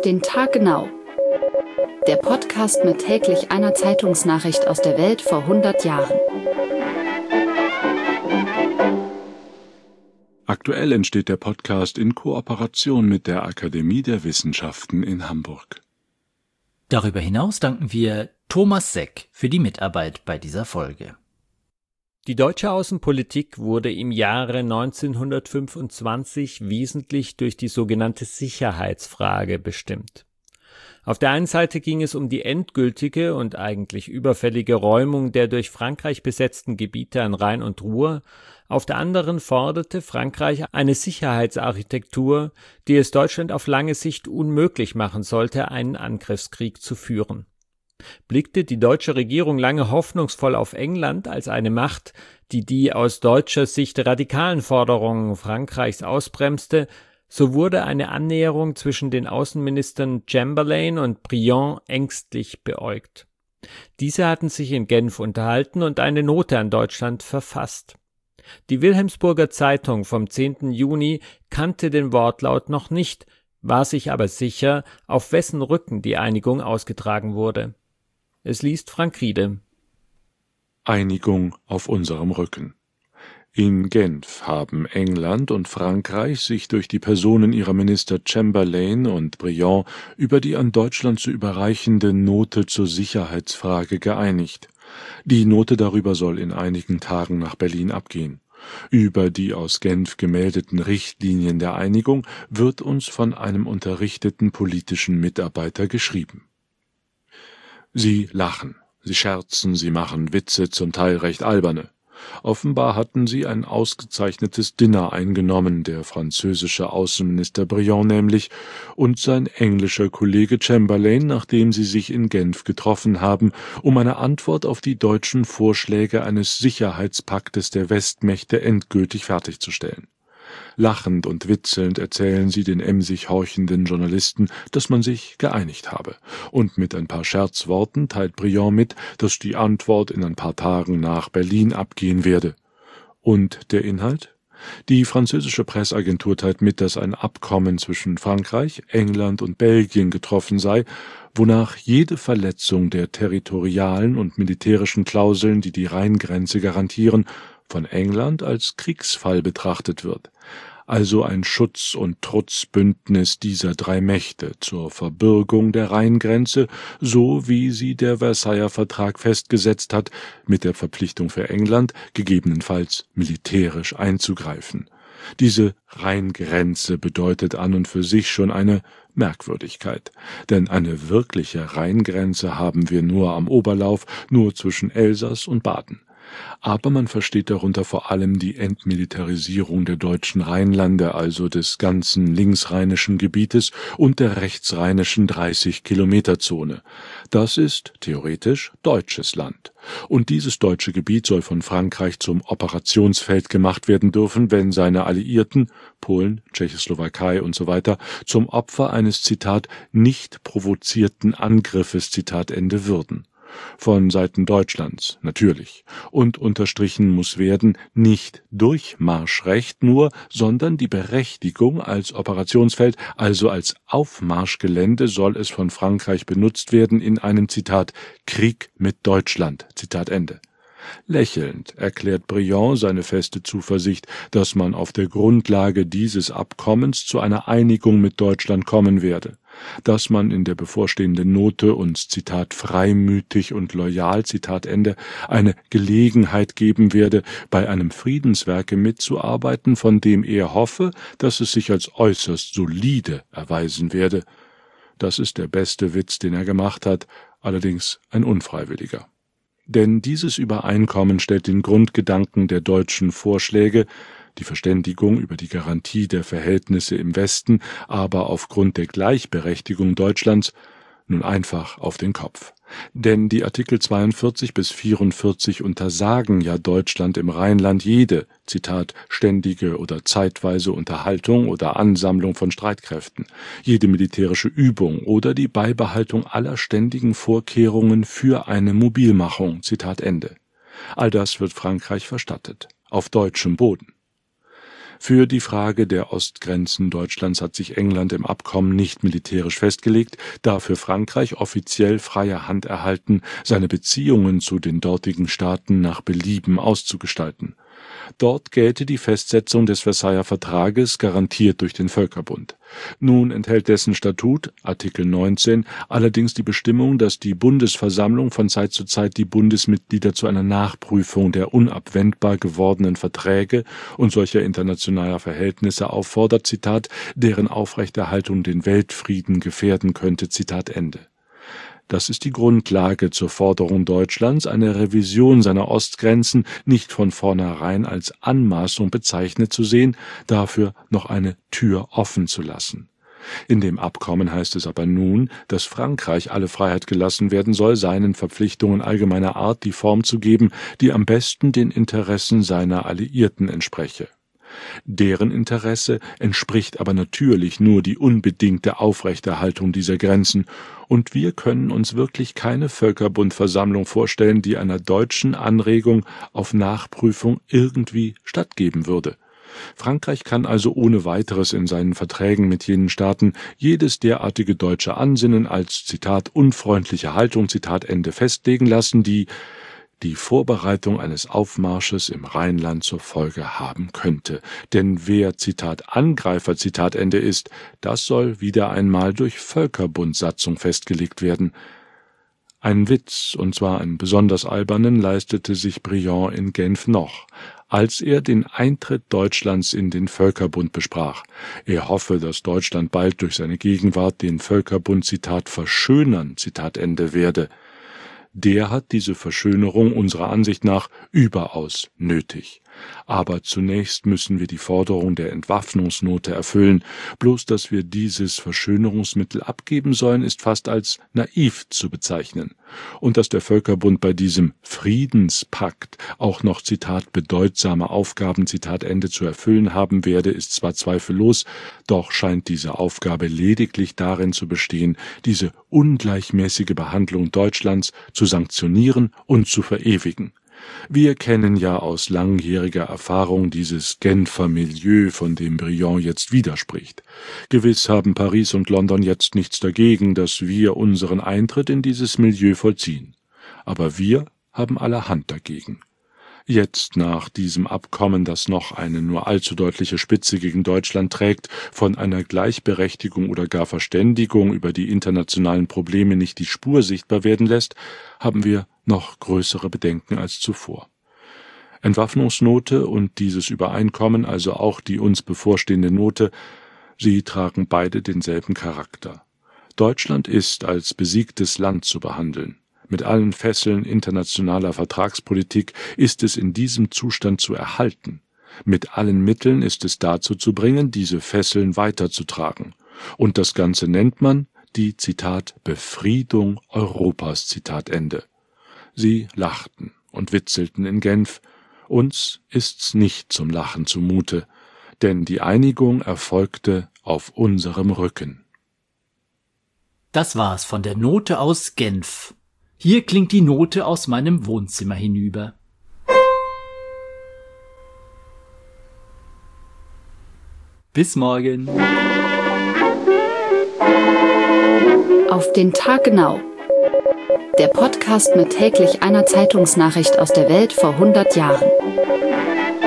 den Tag genau. Der Podcast mit täglich einer Zeitungsnachricht aus der Welt vor 100 Jahren. Aktuell entsteht der Podcast in Kooperation mit der Akademie der Wissenschaften in Hamburg. Darüber hinaus danken wir Thomas Seck für die Mitarbeit bei dieser Folge. Die deutsche Außenpolitik wurde im Jahre 1925 wesentlich durch die sogenannte Sicherheitsfrage bestimmt. Auf der einen Seite ging es um die endgültige und eigentlich überfällige Räumung der durch Frankreich besetzten Gebiete an Rhein und Ruhr, auf der anderen forderte Frankreich eine Sicherheitsarchitektur, die es Deutschland auf lange Sicht unmöglich machen sollte, einen Angriffskrieg zu führen. Blickte die deutsche Regierung lange hoffnungsvoll auf England als eine Macht, die aus deutscher Sicht radikalen Forderungen Frankreichs ausbremste, so wurde eine Annäherung zwischen den Außenministern Chamberlain und Briand ängstlich beäugt. Diese hatten sich in Genf unterhalten und eine Note an Deutschland verfasst. Die Wilhelmsburger Zeitung vom 10. Juni kannte den Wortlaut noch nicht, war sich aber sicher, auf wessen Rücken die Einigung ausgetragen wurde. Es liest Frank Riede. Einigung auf unserem Rücken. In Genf haben England und Frankreich sich durch die Personen ihrer Minister Chamberlain und Briand über die an Deutschland zu überreichende Note zur Sicherheitsfrage geeinigt. Die Note darüber soll in einigen Tagen nach Berlin abgehen. Über die aus Genf gemeldeten Richtlinien der Einigung wird uns von einem unterrichteten politischen Mitarbeiter geschrieben. Sie lachen, sie scherzen, sie machen Witze, zum Teil recht alberne. Offenbar hatten sie ein ausgezeichnetes Dinner eingenommen, der französische Außenminister Briand nämlich und sein englischer Kollege Chamberlain, nachdem sie sich in Genf getroffen haben, um eine Antwort auf die deutschen Vorschläge eines Sicherheitspaktes der Westmächte endgültig fertigzustellen. Lachend und witzelnd erzählen sie den emsig horchenden Journalisten, dass man sich geeinigt habe. Und mit ein paar Scherzworten teilt Briand mit, dass die Antwort in ein paar Tagen nach Berlin abgehen werde. Und der Inhalt? Die französische Presseagentur teilt mit, dass ein Abkommen zwischen Frankreich, England und Belgien getroffen sei, wonach jede Verletzung der territorialen und militärischen Klauseln, die die Rheingrenze garantieren, von England als Kriegsfall betrachtet wird, also ein Schutz- und Trutzbündnis dieser drei Mächte zur Verbürgung der Rheingrenze, so wie sie der Versailler Vertrag festgesetzt hat, mit der Verpflichtung für England, gegebenenfalls militärisch einzugreifen. Diese Rheingrenze bedeutet an und für sich schon eine Merkwürdigkeit, denn eine wirkliche Rheingrenze haben wir nur am Oberlauf, nur zwischen Elsass und Baden. Aber man versteht darunter vor allem die Entmilitarisierung der deutschen Rheinlande, also des ganzen linksrheinischen Gebietes und der rechtsrheinischen 30-Kilometer-Zone. Das ist theoretisch deutsches Land. Und dieses deutsche Gebiet soll von Frankreich zum Operationsfeld gemacht werden dürfen, wenn seine Alliierten, Polen, Tschechoslowakei und so weiter, zum Opfer eines, Zitat, nicht provozierten Angriffes, Zitat Ende, würden. Von Seiten Deutschlands, natürlich. Und unterstrichen muss werden, nicht Durchmarschrecht nur, sondern die Berechtigung als Operationsfeld, also als Aufmarschgelände soll es von Frankreich benutzt werden in einem, Zitat, Krieg mit Deutschland, Zitat Ende. Lächelnd erklärt Briand seine feste Zuversicht, dass man auf der Grundlage dieses Abkommens zu einer Einigung mit Deutschland kommen werde, dass man in der bevorstehenden Note uns, Zitat, freimütig und loyal, Zitat Ende, eine Gelegenheit geben werde, bei einem Friedenswerke mitzuarbeiten, von dem er hoffe, dass es sich als äußerst solide erweisen werde. Das ist der beste Witz, den er gemacht hat, allerdings ein unfreiwilliger. Denn dieses Übereinkommen stellt den Grundgedanken der deutschen Vorschläge, die Verständigung über die Garantie der Verhältnisse im Westen, aber aufgrund der Gleichberechtigung Deutschlands, nun einfach auf den Kopf. Denn die Artikel 42 bis 44 untersagen ja Deutschland im Rheinland jede, Zitat, ständige oder zeitweise Unterhaltung oder Ansammlung von Streitkräften, jede militärische Übung oder die Beibehaltung aller ständigen Vorkehrungen für eine Mobilmachung, Zitat Ende. All das wird Frankreich verstattet, auf deutschem Boden. Für die Frage der Ostgrenzen Deutschlands hat sich England im Abkommen nicht militärisch festgelegt, dafür Frankreich offiziell freie Hand erhalten, seine Beziehungen zu den dortigen Staaten nach Belieben auszugestalten. Dort gelte die Festsetzung des Versailler Vertrages, garantiert durch den Völkerbund. Nun enthält dessen Statut, Artikel 19, allerdings die Bestimmung, dass die Bundesversammlung von Zeit zu Zeit die Bundesmitglieder zu einer Nachprüfung der unabwendbar gewordenen Verträge und solcher internationaler Verhältnisse auffordert, Zitat, deren Aufrechterhaltung den Weltfrieden gefährden könnte, Zitat Ende. Das ist die Grundlage zur Forderung Deutschlands, eine Revision seiner Ostgrenzen nicht von vornherein als Anmaßung bezeichnet zu sehen, dafür noch eine Tür offen zu lassen. In dem Abkommen heißt es aber nun, dass Frankreich alle Freiheit gelassen werden soll, seinen Verpflichtungen allgemeiner Art die Form zu geben, die am besten den Interessen seiner Alliierten entspreche. Deren Interesse entspricht aber natürlich nur die unbedingte Aufrechterhaltung dieser Grenzen, und wir können uns wirklich keine Völkerbundversammlung vorstellen, die einer deutschen Anregung auf Nachprüfung irgendwie stattgeben würde. Frankreich kann also ohne weiteres in seinen Verträgen mit jenen Staaten jedes derartige deutsche Ansinnen als, Zitat, unfreundliche Haltung, Zitat Ende, festlegen lassen, die Vorbereitung eines Aufmarsches im Rheinland zur Folge haben könnte. Denn wer, Zitat, Angreifer, Zitat Ende ist, das soll wieder einmal durch Völkerbundsatzung festgelegt werden. Einen Witz, und zwar einen besonders albernen, leistete sich Briand in Genf noch, als er den Eintritt Deutschlands in den Völkerbund besprach. Er hoffe, dass Deutschland bald durch seine Gegenwart den Völkerbund, Zitat, verschönern, Zitat Ende, werde. Der hat diese Verschönerung unserer Ansicht nach überaus nötig. Aber zunächst müssen wir die Forderung der Entwaffnungsnote erfüllen. Bloß, dass wir dieses Verschönerungsmittel abgeben sollen, ist fast als naiv zu bezeichnen. Und dass der Völkerbund bei diesem Friedenspakt auch noch, Zitat, bedeutsame Aufgaben, Zitat Ende, zu erfüllen haben werde, ist zwar zweifellos, doch scheint diese Aufgabe lediglich darin zu bestehen, diese ungleichmäßige Behandlung Deutschlands zu sanktionieren und zu verewigen. Wir kennen ja aus langjähriger Erfahrung dieses Genfer Milieu, von dem Briand jetzt widerspricht. Gewiss haben Paris und London jetzt nichts dagegen, dass wir unseren Eintritt in dieses Milieu vollziehen. Aber wir haben allerhand dagegen. Jetzt nach diesem Abkommen, das noch eine nur allzu deutliche Spitze gegen Deutschland trägt, von einer Gleichberechtigung oder gar Verständigung über die internationalen Probleme nicht die Spur sichtbar werden lässt, haben wir noch größere Bedenken als zuvor. Entwaffnungsnote und dieses Übereinkommen, also auch die uns bevorstehende Note, sie tragen beide denselben Charakter. Deutschland ist als besiegtes Land zu behandeln. Mit allen Fesseln internationaler Vertragspolitik ist es in diesem Zustand zu erhalten. Mit allen Mitteln ist es dazu zu bringen, diese Fesseln weiterzutragen. Und das Ganze nennt man die, Zitat, Befriedung Europas, Zitat Ende. Sie lachten und witzelten in Genf. Uns ist's nicht zum Lachen zumute, denn die Einigung erfolgte auf unserem Rücken. Das war's von der Note aus Genf. Hier klingt die Note aus meinem Wohnzimmer hinüber. Bis morgen. Auf den Tag genau. Der Podcast mit täglich einer Zeitungsnachricht aus der Welt vor 100 Jahren.